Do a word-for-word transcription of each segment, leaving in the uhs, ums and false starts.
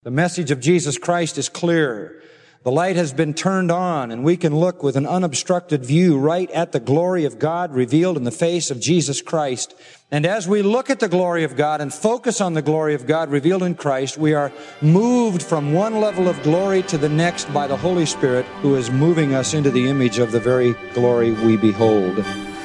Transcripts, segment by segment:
The message of Jesus Christ is clear. The light has been turned on, and we can look with an unobstructed view right at the glory of God revealed in the face of Jesus Christ. And as we look at the glory of God and focus on the glory of God revealed in Christ, we are moved from one level of glory to the next by the Holy Spirit, who is moving us into the image of the very glory we behold.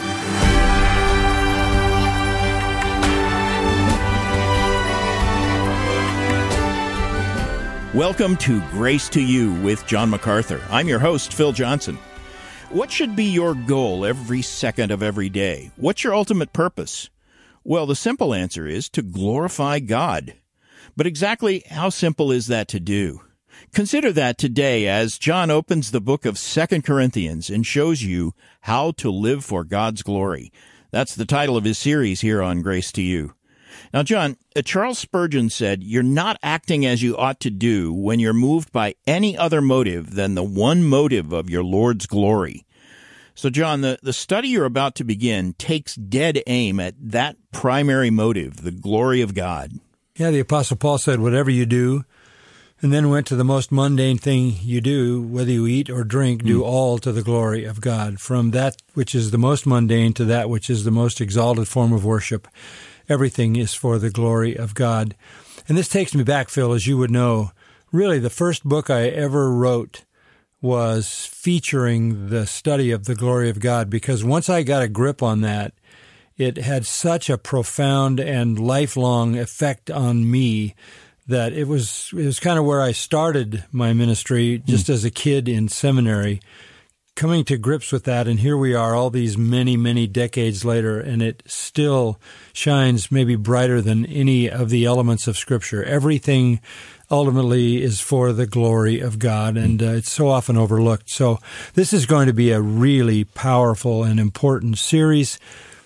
Welcome to Grace to You with John MacArthur. I'm your host, Phil Johnson. What should be your goal every second of every day? What's your ultimate purpose? Well, the simple answer is to glorify God. But exactly how simple is that to do? Consider that today as John opens the book of Second Corinthians and shows you how to live for God's glory. That's the title of his series here on Grace to You. Now, John, uh, Charles Spurgeon said, "You're not acting as you ought to do when you're moved by any other motive than the one motive of your Lord's glory." So, John, the, the study you're about to begin takes dead aim at that primary motive, the glory of God. Yeah, the Apostle Paul said, whatever you do, and then went to the most mundane thing you do, whether you eat or drink, do mm. all to the glory of God. From that which is the most mundane to that which is the most exalted form of worship, everything is for the glory of God. And this takes me back, Phil, as you would know. Really, the first book I ever wrote was featuring the study of the glory of God, because once I got a grip on that, it had such a profound and lifelong effect on me that it was it was kind of where I started my ministry, just mm. as a kid in seminary, coming to grips with that, and here we are all these many, many decades later, and it still shines maybe brighter than any of the elements of Scripture. Everything ultimately is for the glory of God, and uh, it's so often overlooked. So this is going to be a really powerful and important series,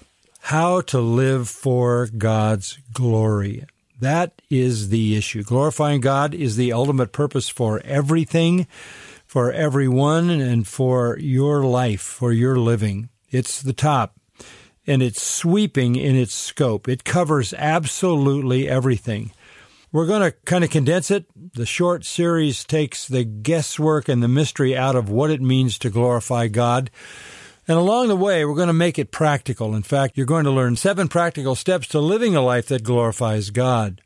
How to Live for God's Glory. That is the issue. Glorifying God is the ultimate purpose for everything, for everyone, and for your life, for your living. It's the top, and it's sweeping in its scope. It covers absolutely everything. We're going to kind of condense it. The short series takes the guesswork and the mystery out of what it means to glorify God. And along the way, we're going to make it practical. In fact, you're going to learn seven practical steps to living a life that glorifies God.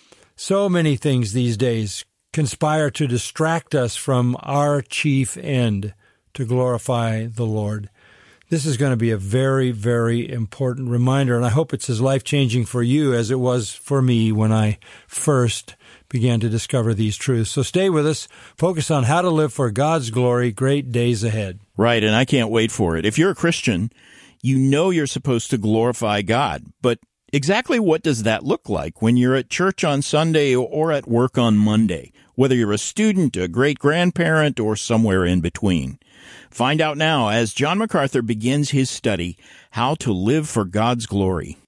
So many things these days conspire to distract us from our chief end, to glorify the Lord. This is going to be a very, very important reminder, and I hope it's as life-changing for you as it was for me when I first began to discover these truths. So stay with us. Focus on how to live for God's glory. Great days ahead. Right, and I can't wait for it. If you're a Christian, you know you're supposed to glorify God, but exactly what does that look like when you're at church on Sunday or at work on Monday, whether you're a student, a great-grandparent, or somewhere in between? Find out now as John MacArthur begins his study, How to Live for God's Glory.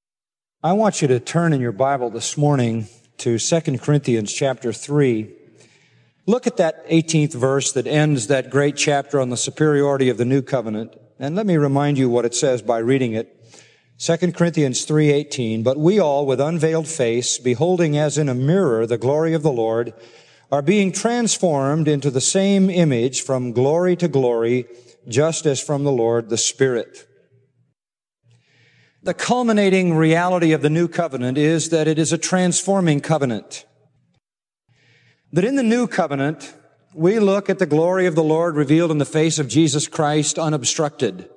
I want you to turn in your Bible this morning to Second Corinthians chapter three. Look at that eighteenth verse that ends that great chapter on the superiority of the new covenant. And let me remind you what it says by reading it. Second Corinthians three eighteen, "But we all, with unveiled face, beholding as in a mirror the glory of the Lord, are being transformed into the same image from glory to glory, just as from the Lord the Spirit." The culminating reality of the new covenant is that it is a transforming covenant. That in the new covenant, we look at the glory of the Lord revealed in the face of Jesus Christ unobstructed.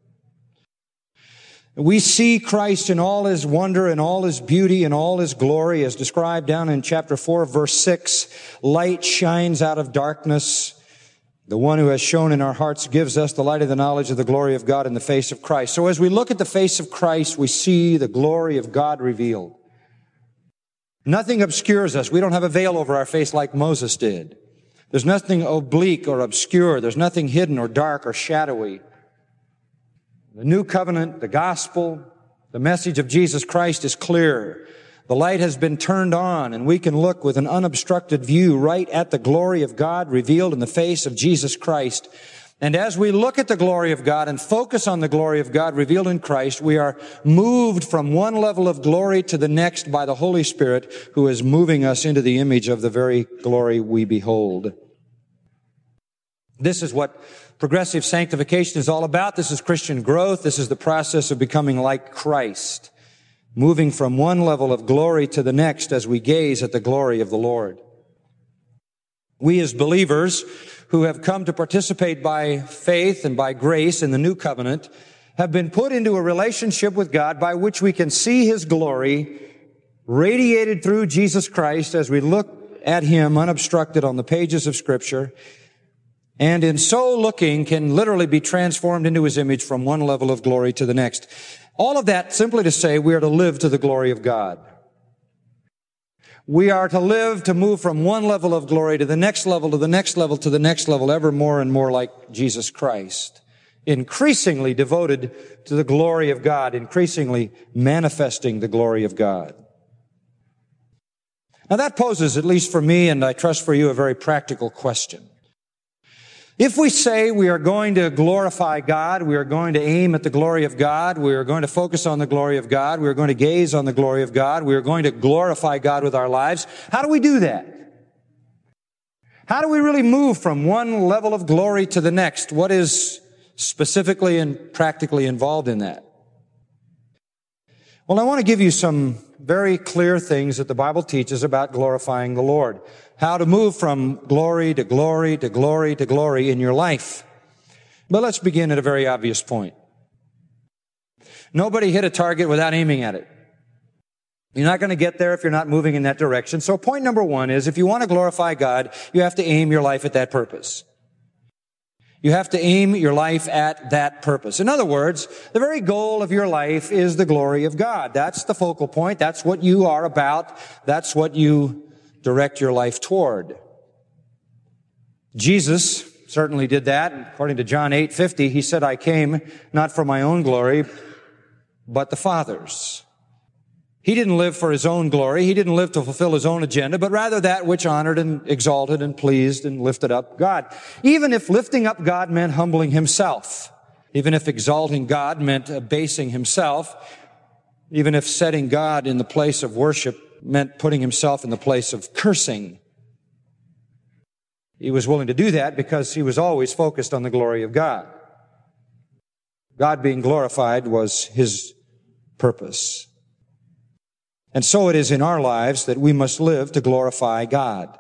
We see Christ in all His wonder and all His beauty and all His glory, as described down in chapter four, verse six. Light shines out of darkness. The one who has shone in our hearts gives us the light of the knowledge of the glory of God in the face of Christ. So as we look at the face of Christ, we see the glory of God revealed. Nothing obscures us. We don't have a veil over our face like Moses did. There's nothing oblique or obscure. There's nothing hidden or dark or shadowy. The new covenant, the gospel, the message of Jesus Christ is clear. The light has been turned on, and we can look with an unobstructed view right at the glory of God revealed in the face of Jesus Christ. And as we look at the glory of God and focus on the glory of God revealed in Christ, we are moved from one level of glory to the next by the Holy Spirit, who is moving us into the image of the very glory we behold. This is what progressive sanctification is all about. This is Christian growth. This is the process of becoming like Christ, moving from one level of glory to the next as we gaze at the glory of the Lord. We as believers who have come to participate by faith and by grace in the new covenant have been put into a relationship with God by which we can see His glory radiated through Jesus Christ as we look at Him unobstructed on the pages of Scripture, and in so looking can literally be transformed into His image from one level of glory to the next. All of that simply to say we are to live to the glory of God. We are to live to move from one level of glory to the next level, to the next level, to the next level, ever more and more like Jesus Christ. Increasingly devoted to the glory of God, increasingly manifesting the glory of God. Now that poses, at least for me, and I trust for you, a very practical question. If we say we are going to glorify God, we are going to aim at the glory of God, we are going to focus on the glory of God, we are going to gaze on the glory of God, we are going to glorify God with our lives, how do we do that? How do we really move from one level of glory to the next? What is specifically and practically involved in that? Well, I want to give you some very clear things that the Bible teaches about glorifying the Lord. How to move from glory to glory to glory to glory in your life. But let's begin at a very obvious point. Nobody hit a target without aiming at it. You're not going to get there if you're not moving in that direction. So point number one is, if you want to glorify God, you have to aim your life at that purpose. You have to aim your life at that purpose. In other words, the very goal of your life is the glory of God. That's the focal point. That's what you are about. That's what you direct your life toward. Jesus certainly did that. According to John eight fifty, He said, I came not for my own glory, but the Father's. He didn't live for His own glory. He didn't live to fulfill His own agenda, but rather that which honored and exalted and pleased and lifted up God. Even if lifting up God meant humbling Himself, even if exalting God meant abasing Himself, even if setting God in the place of worship meant putting Himself in the place of cursing, He was willing to do that because He was always focused on the glory of God. God being glorified was His purpose. And so it is in our lives that we must live to glorify God.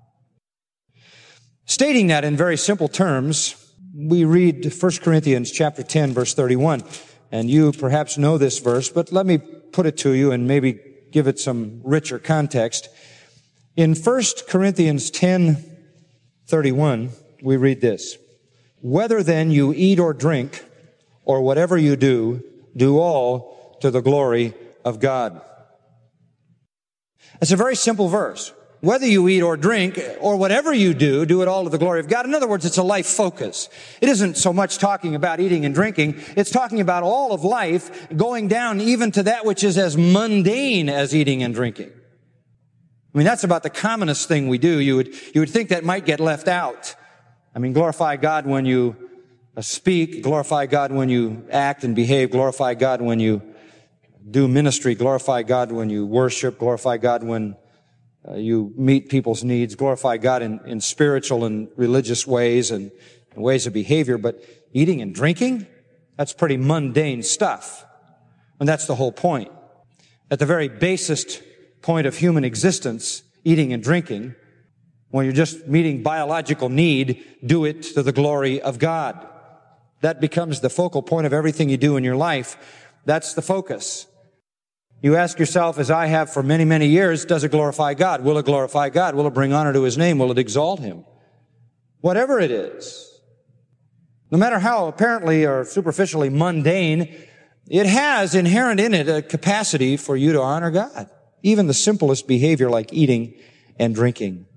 Stating that in very simple terms, we read First Corinthians chapter ten, verse thirty-one. And you perhaps know this verse, but let me put it to you and maybe give it some richer context. In First Corinthians ten, thirty-one, we read this. Whether then you eat or drink, or whatever you do, do all to the glory of God. It's a very simple verse. Whether you eat or drink, or whatever you do, do it all to the glory of God. In other words, it's a life focus. It isn't so much talking about eating and drinking. It's talking about all of life, going down even to that which is as mundane as eating and drinking. I mean, that's about the commonest thing we do. You would, you would think that might get left out. I mean, glorify God when you speak, glorify God when you act and behave, glorify God when you do ministry, glorify God when you worship, glorify God when uh, you meet people's needs, glorify God in, in spiritual and religious ways and, and ways of behavior. But eating and drinking, that's pretty mundane stuff. And that's the whole point. At the very basest point of human existence, eating and drinking, when you're just meeting biological need, do it to the glory of God. That becomes the focal point of everything you do in your life. That's the focus. You ask yourself, as I have for many, many years, does it glorify God? Will it glorify God? Will it bring honor to His name? Will it exalt Him? Whatever it is, no matter how apparently or superficially mundane, it has inherent in it a capacity for you to honor God. Even the simplest behavior like eating and drinking.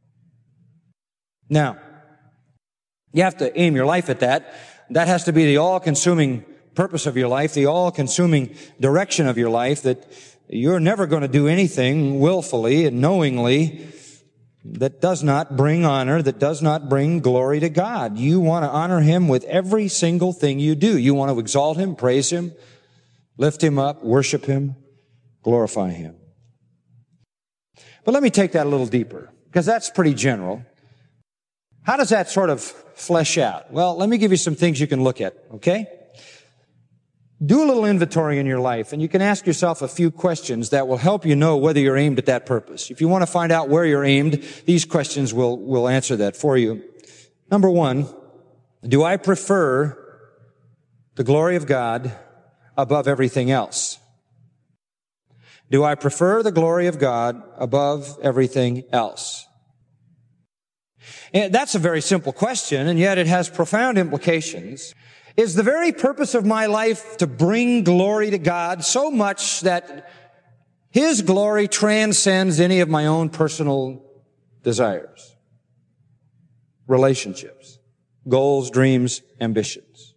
Now, you have to aim your life at that. That has to be the all-consuming purpose of your life, the all-consuming direction of your life, that you're never going to do anything willfully and knowingly that does not bring honor, that does not bring glory to God. You want to honor Him with every single thing you do. You want to exalt Him, praise Him, lift Him up, worship Him, glorify Him. But let me take that a little deeper, because that's pretty general. How does that sort of flesh out? Well, let me give you some things you can look at, okay? Do a little inventory in your life, and you can ask yourself a few questions that will help you know whether you're aimed at that purpose. If you want to find out where you're aimed, these questions will, will answer that for you. Number one, do I prefer the glory of God above everything else? Do I prefer the glory of God above everything else? And that's a very simple question, and yet it has profound implications. Is the very purpose of my life to bring glory to God so much that His glory transcends any of my own personal desires, relationships, goals, dreams, ambitions?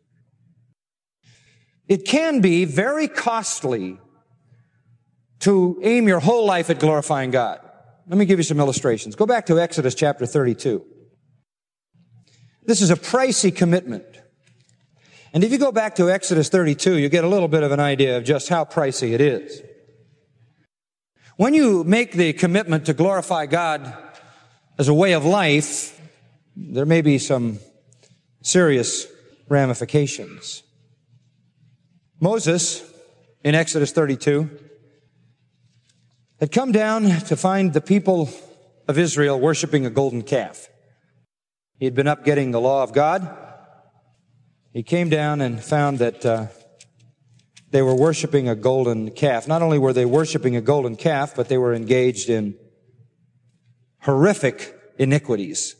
It can be very costly to aim your whole life at glorifying God. Let me give you some illustrations. Go back to Exodus chapter thirty-two. This is a pricey commitment. And if you go back to Exodus thirty-two, you get a little bit of an idea of just how pricey it is. When you make the commitment to glorify God as a way of life, there may be some serious ramifications. Moses, in Exodus thirty-two, had come down to find the people of Israel worshiping a golden calf. He had been up getting the law of God. He came down and found that uh, they were worshiping a golden calf. Not only were they worshiping a golden calf, but they were engaged in horrific iniquities,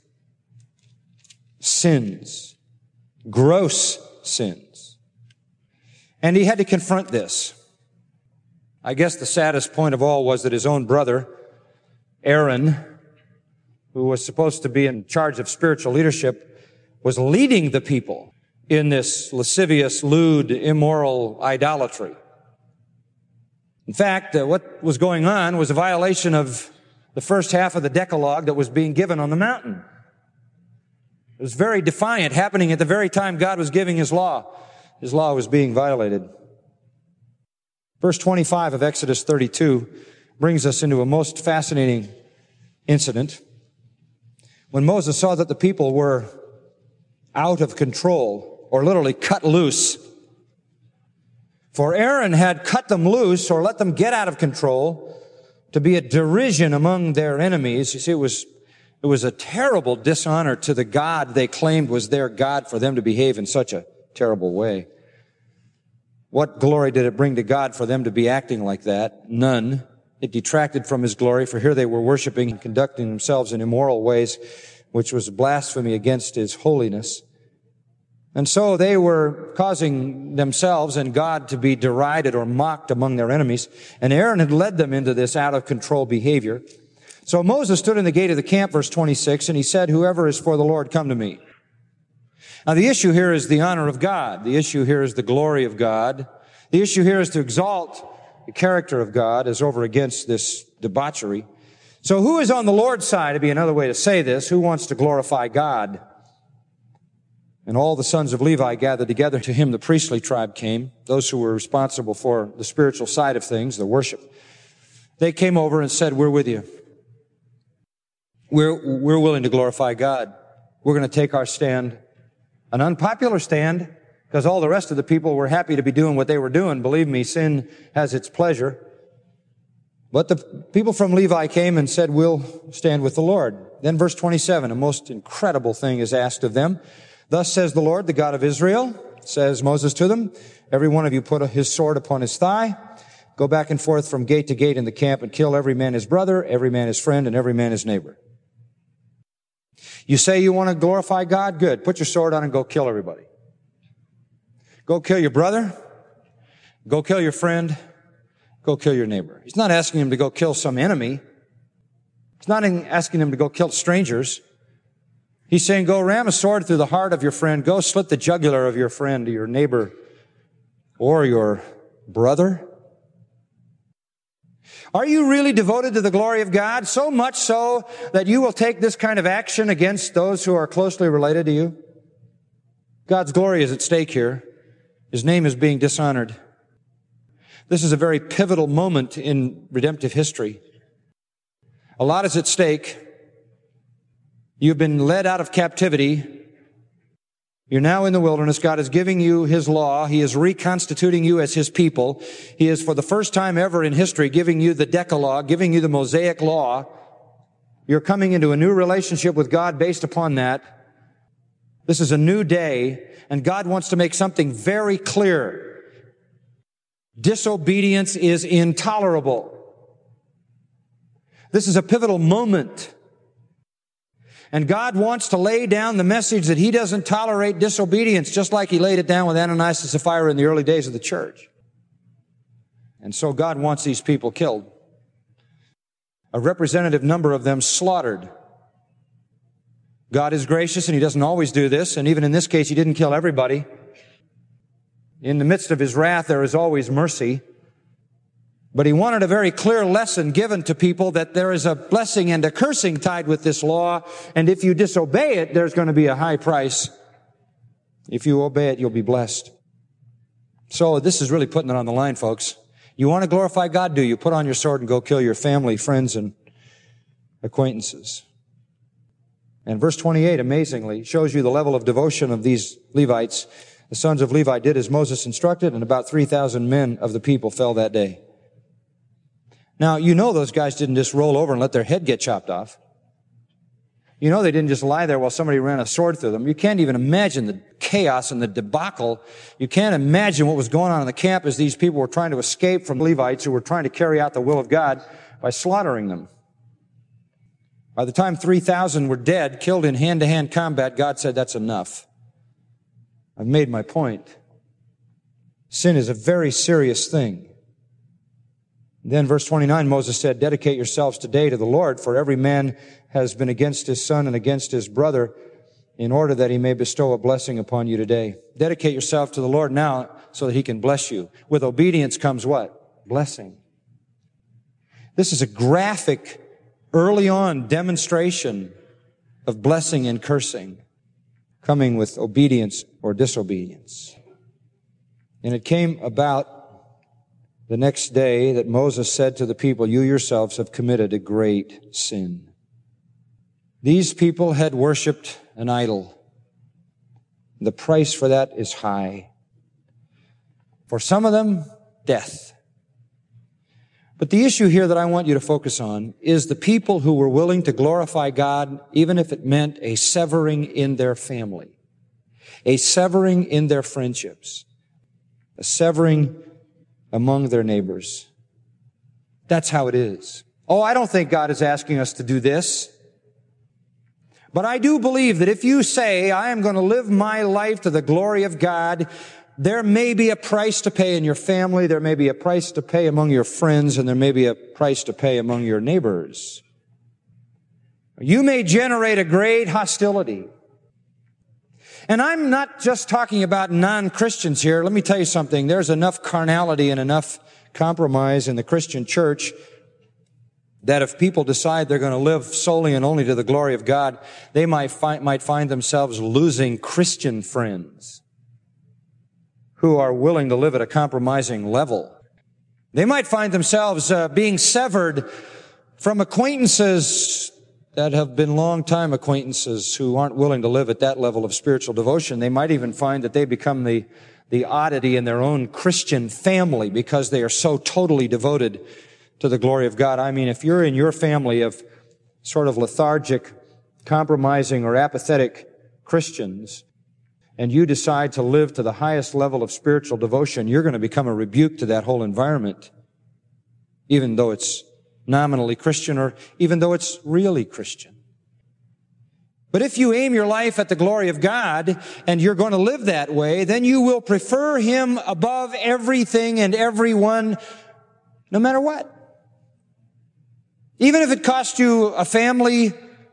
sins, gross sins. And he had to confront this. I guess the saddest point of all was that his own brother, Aaron, who was supposed to be in charge of spiritual leadership, was leading the people in this lascivious, lewd, immoral idolatry. In fact, uh, what was going on was a violation of the first half of the Decalogue that was being given on the mountain. It was very defiant, happening at the very time God was giving His law. His law was being violated. Verse twenty-five of Exodus thirty-two brings us into a most fascinating incident. When Moses saw that the people were out of control, or literally cut loose. For Aaron had cut them loose or let them get out of control to be a derision among their enemies. You see, it was, it was a terrible dishonor to the God they claimed was their God for them to behave in such a terrible way. What glory did it bring to God for them to be acting like that? None. It detracted from His glory, for here they were worshiping and conducting themselves in immoral ways, which was blasphemy against His holiness. And so they were causing themselves and God to be derided or mocked among their enemies. And Aaron had led them into this out-of-control behavior. So Moses stood in the gate of the camp, verse twenty-six, and he said, "Whoever is for the Lord, come to me." Now the issue here is the honor of God. The issue here is the glory of God. The issue here is to exalt the character of God as over against this debauchery. So who is on the Lord's side, would be another way to say this. Who wants to glorify God? And all the sons of Levi gathered together. To him the priestly tribe came, those who were responsible for the spiritual side of things, the worship. They came over and said, "We're with you. We're, we're willing to glorify God. We're going to take our stand." An unpopular stand, because all the rest of the people were happy to be doing what they were doing. Believe me, sin has its pleasure. But the people from Levi came and said, "We'll stand with the Lord." Then verse twenty-seven, a most incredible thing is asked of them. "Thus says the Lord, the God of Israel," says Moses to them, "every one of you put his sword upon his thigh. Go back and forth from gate to gate in the camp and kill every man his brother, every man his friend, and every man his neighbor." You say you want to glorify God? Good. Put your sword on and go kill everybody. Go kill your brother. Go kill your friend. Go kill your neighbor. He's not asking him to go kill some enemy. He's not asking him to go kill strangers. He's saying, go ram a sword through the heart of your friend. Go slit the jugular of your friend, your neighbor, or your brother. Are you really devoted to the glory of God? So much so that you will take this kind of action against those who are closely related to you? God's glory is at stake here. His name is being dishonored. This is a very pivotal moment in redemptive history. A lot is at stake. You've been led out of captivity. You're now in the wilderness. God is giving you His law. He is reconstituting you as His people. He is, for the first time ever in history, giving you the Decalogue, giving you the Mosaic law. You're coming into a new relationship with God based upon that. This is a new day, and God wants to make something very clear. Disobedience is intolerable. This is a pivotal moment. And God wants to lay down the message that He doesn't tolerate disobedience, just like He laid it down with Ananias and Sapphira in the early days of the church. And so God wants these people killed. A representative number of them slaughtered. God is gracious, and He doesn't always do this, and even in this case, He didn't kill everybody. In the midst of His wrath, there is always mercy. But He wanted a very clear lesson given to people that there is a blessing and a cursing tied with this law, and if you disobey it, there's going to be a high price. If you obey it, you'll be blessed. So this is really putting it on the line, folks. You want to glorify God, do you? Put on your sword and go kill your family, friends, and acquaintances. And verse twenty-eight, amazingly, shows you the level of devotion of these Levites. The sons of Levi did as Moses instructed, and about three thousand men of the people fell that day. Now, you know those guys didn't just roll over and let their head get chopped off. You know they didn't just lie there while somebody ran a sword through them. You can't even imagine the chaos and the debacle. You can't imagine what was going on in the camp as these people were trying to escape from Levites who were trying to carry out the will of God by slaughtering them. By the time three thousand were dead, killed in hand-to-hand combat, God said, that's enough. I've made my point. Sin is a very serious thing. Then verse twenty-nine, Moses said, dedicate yourselves today to the Lord, for every man has been against his son and against his brother, in order that He may bestow a blessing upon you today. Dedicate yourself to the Lord now so that He can bless you. With obedience comes what? Blessing. This is a graphic, early on demonstration of blessing and cursing, coming with obedience or disobedience. And it came about the next day that Moses said to the people, you yourselves have committed a great sin. These people had worshiped an idol. The price for that is high. For some of them, death. But the issue here that I want you to focus on is the people who were willing to glorify God, even if it meant a severing in their family, a severing in their friendships, a severing among their neighbors. That's how it is. Oh, I don't think God is asking us to do this. But I do believe that if you say, I am going to live my life to the glory of God, there may be a price to pay in your family, there may be a price to pay among your friends, and there may be a price to pay among your neighbors. You may generate a great hostility. And I'm not just talking about non-Christians here. Let me tell you something. There's enough carnality and enough compromise in the Christian church that if people decide they're going to live solely and only to the glory of God, they might find, might find themselves losing Christian friends who are willing to live at a compromising level. They might find themselves uh, being severed from acquaintances that have been long-time acquaintances who aren't willing to live at that level of spiritual devotion. They might even find that they become the, the oddity in their own Christian family because they are so totally devoted to the glory of God. I mean, if you're in your family of sort of lethargic, compromising, or apathetic Christians, and you decide to live to the highest level of spiritual devotion, you're going to become a rebuke to that whole environment, even though it's nominally Christian or even though it's really Christian. But if you aim your life at the glory of God and you're going to live that way, then you will prefer Him above everything and everyone, no matter what. Even if it costs you a family.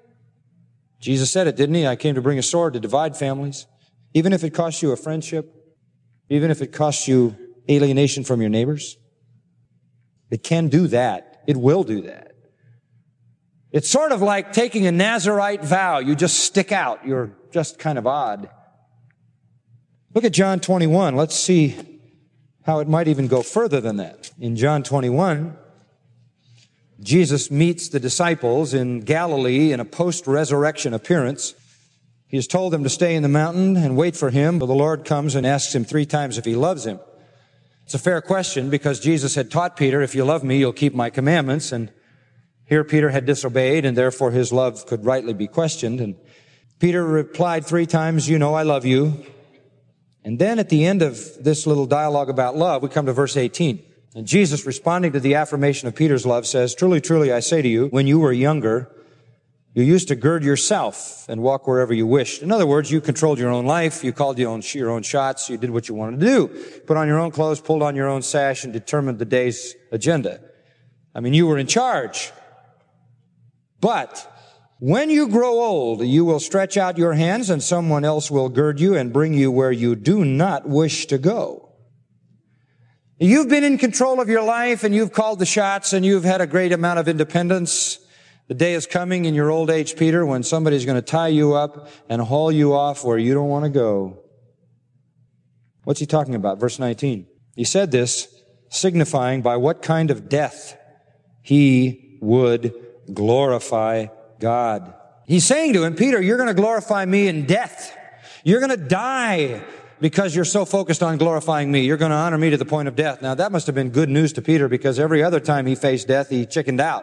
Jesus said it, didn't He? I came to bring a sword to divide families. Even if it costs you a friendship, even if it costs you alienation from your neighbors, it can do that. It will do that. It's sort of like taking a Nazirite vow. You just stick out. You're just kind of odd. Look at John twenty-one. Let's see how it might even go further than that. In John twenty-one, Jesus meets the disciples in Galilee in a post-resurrection appearance. He has told them to stay in the mountain and wait for him, but the Lord comes and asks him three times if he loves him. It's a fair question because Jesus had taught Peter, if you love me, you'll keep my commandments. And here Peter had disobeyed, and therefore his love could rightly be questioned. And Peter replied three times, you know I love you. And then at the end of this little dialogue about love, we come to verse eighteen. And Jesus, responding to the affirmation of Peter's love, says, truly, truly, I say to you, when you were younger, you used to gird yourself and walk wherever you wished. In other words, you controlled your own life. You called your own, your own shots. You did what you wanted to do. Put on your own clothes, pulled on your own sash, and determined the day's agenda. I mean, you were in charge. But when you grow old, you will stretch out your hands and someone else will gird you and bring you where you do not wish to go. You've been in control of your life and you've called the shots and you've had a great amount of independence. The day is coming in your old age, Peter, when somebody's going to tie you up and haul you off where you don't want to go. What's he talking about? Verse nineteen. He said this, signifying by what kind of death he would glorify God. He's saying to him, Peter, you're going to glorify me in death. You're going to die because you're so focused on glorifying me. You're going to honor me to the point of death. Now, that must have been good news to Peter because every other time he faced death, he chickened out.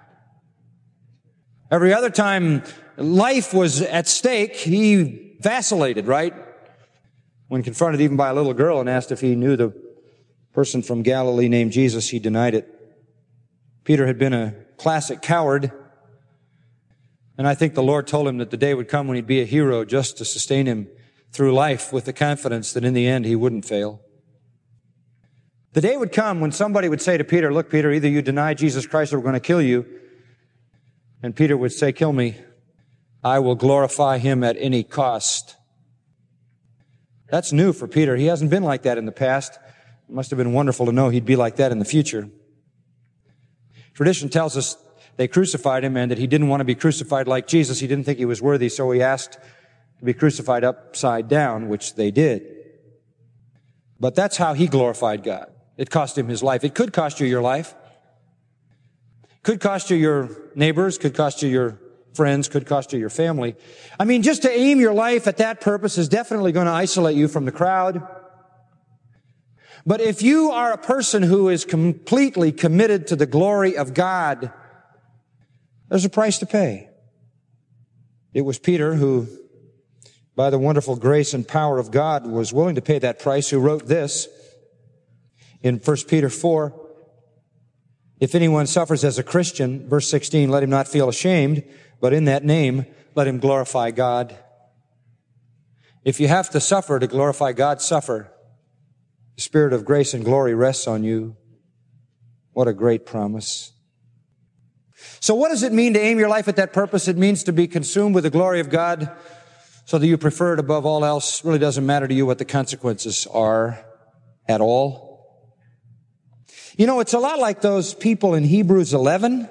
Every other time life was at stake, he vacillated, right? When confronted even by a little girl and asked if he knew the person from Galilee named Jesus, he denied it. Peter had been a classic coward. And I think the Lord told him that the day would come when he'd be a hero just to sustain him through life with the confidence that in the end he wouldn't fail. The day would come when somebody would say to Peter, look, Peter, either you deny Jesus Christ or we're going to kill you. And Peter would say, kill me. I will glorify him at any cost. That's new for Peter. He hasn't been like that in the past. It must have been wonderful to know he'd be like that in the future. Tradition tells us they crucified him and that he didn't want to be crucified like Jesus. He didn't think he was worthy, so he asked to be crucified upside down, which they did. But that's how he glorified God. It cost him his life. It could cost you your life. Could cost you your neighbors, could cost you your friends, could cost you your family. I mean, just to aim your life at that purpose is definitely going to isolate you from the crowd. But if you are a person who is completely committed to the glory of God, there's a price to pay. It was Peter who, by the wonderful grace and power of God, was willing to pay that price, who wrote this in First Peter four. If anyone suffers as a Christian, verse sixteen, let him not feel ashamed, but in that name, let him glorify God. If you have to suffer to glorify God, suffer. The Spirit of grace and glory rests on you. What a great promise. So what does it mean to aim your life at that purpose? It means to be consumed with the glory of God so that you prefer it above all else. It really doesn't matter to you what the consequences are at all. You know, it's a lot like those people in Hebrews eleven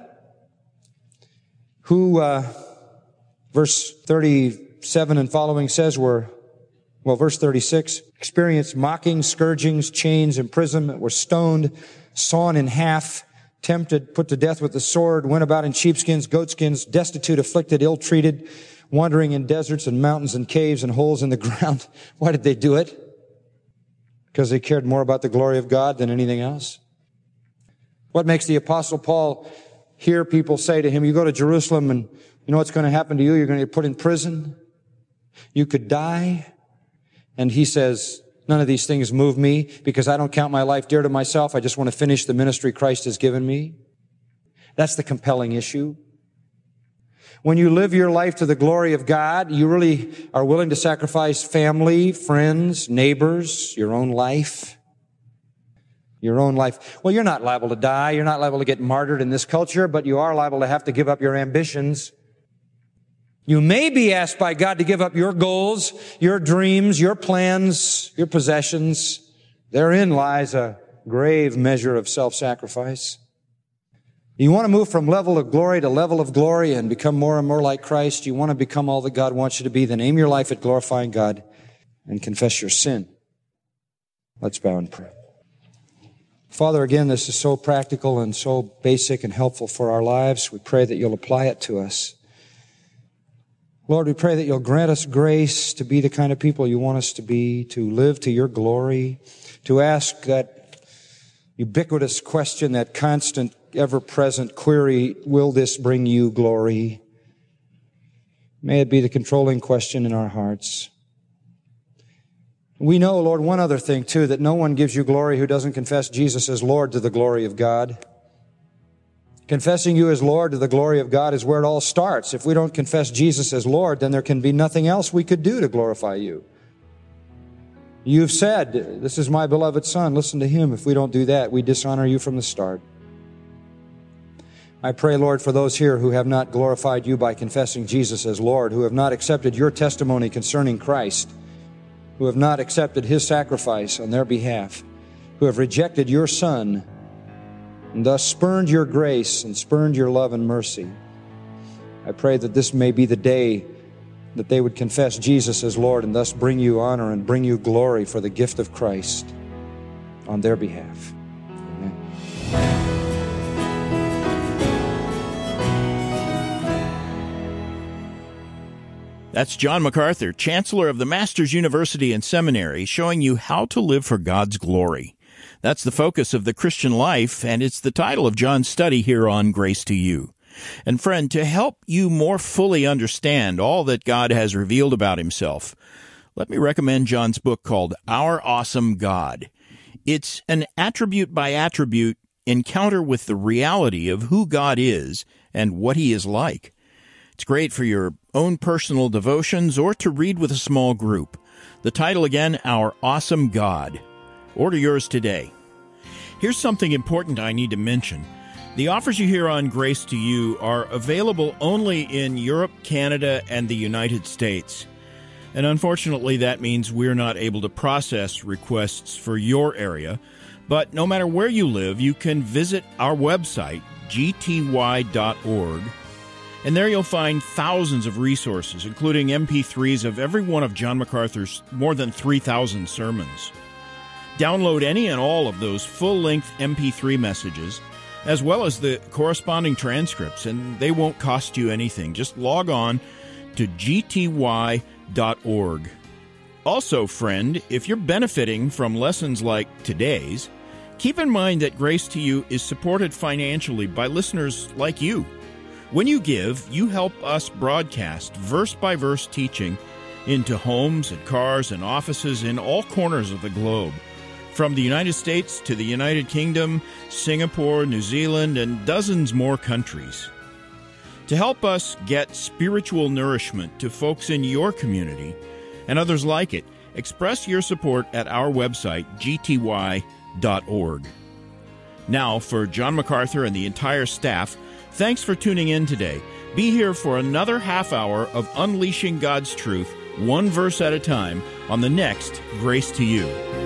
who, uh, verse thirty-seven and following says were, well, verse thirty-six, experienced mocking, scourgings, chains, imprisonment, were stoned, sawn in half, tempted, put to death with the sword, went about in sheepskins, goatskins, destitute, afflicted, ill-treated, wandering in deserts and mountains and caves and holes in the ground. Why did they do it? Because they cared more about the glory of God than anything else. What makes the Apostle Paul hear people say to him, you go to Jerusalem and you know what's going to happen to you? You're going to get put in prison. You could die. And he says, none of these things move me because I don't count my life dear to myself. I just want to finish the ministry Christ has given me. That's the compelling issue. When you live your life to the glory of God, you really are willing to sacrifice family, friends, neighbors, your own life. Your own life. Well, you're not liable to die. You're not liable to get martyred in this culture, but you are liable to have to give up your ambitions. You may be asked by God to give up your goals, your dreams, your plans, your possessions. Therein lies a grave measure of self-sacrifice. You want to move from level of glory to level of glory and become more and more like Christ. You want to become all that God wants you to be. Then aim your life at glorifying God and confess your sin. Let's bow and pray. Father, again, this is so practical and so basic and helpful for our lives. We pray that you'll apply it to us. Lord, we pray that you'll grant us grace to be the kind of people you want us to be, to live to your glory, to ask that ubiquitous question, that constant, ever-present query, will this bring you glory? May it be the controlling question in our hearts. We know, Lord, one other thing, too, that no one gives you glory who doesn't confess Jesus as Lord to the glory of God. Confessing you as Lord to the glory of God is where it all starts. If we don't confess Jesus as Lord, then there can be nothing else we could do to glorify you. You've said, this is my beloved Son, listen to him. If we don't do that, we dishonor you from the start. I pray, Lord, for those here who have not glorified you by confessing Jesus as Lord, who have not accepted your testimony concerning Christ, who have not accepted his sacrifice on their behalf, who have rejected your Son, and thus spurned your grace and spurned your love and mercy. I pray that this may be the day that they would confess Jesus as Lord and thus bring you honor and bring you glory for the gift of Christ on their behalf. Amen. That's John MacArthur, Chancellor of the Masters University and Seminary, showing you how to live for God's glory. That's the focus of the Christian life, and it's the title of John's study here on Grace to You. And friend, to help you more fully understand all that God has revealed about himself, let me recommend John's book called Our Awesome God. It's an attribute-by-attribute encounter with the reality of who God is and what he is like. It's great for your own personal devotions or to read with a small group. The title again, Our Awesome God. Order yours today. Here's something important I need to mention. The offers you hear on Grace to You are available only in Europe, Canada, and the United States. And unfortunately, that means we're not able to process requests for your area. But no matter where you live, you can visit our website, g t y dot org. And there you'll find thousands of resources, including M P threes of every one of John MacArthur's more than three thousand sermons. Download any and all of those full-length M P three messages, as well as the corresponding transcripts, and they won't cost you anything. Just log on to g t y dot org. Also, friend, if you're benefiting from lessons like today's, keep in mind that Grace to You is supported financially by listeners like you. When you give, you help us broadcast verse-by-verse teaching into homes and cars and offices in all corners of the globe, from the United States to the United Kingdom, Singapore, New Zealand, and dozens more countries. To help us get spiritual nourishment to folks in your community and others like it, express your support at our website, g t y dot org. Now, for John MacArthur and the entire staff, thanks for tuning in today. Be here for another half hour of unleashing God's truth, one verse at a time, on the next Grace to You.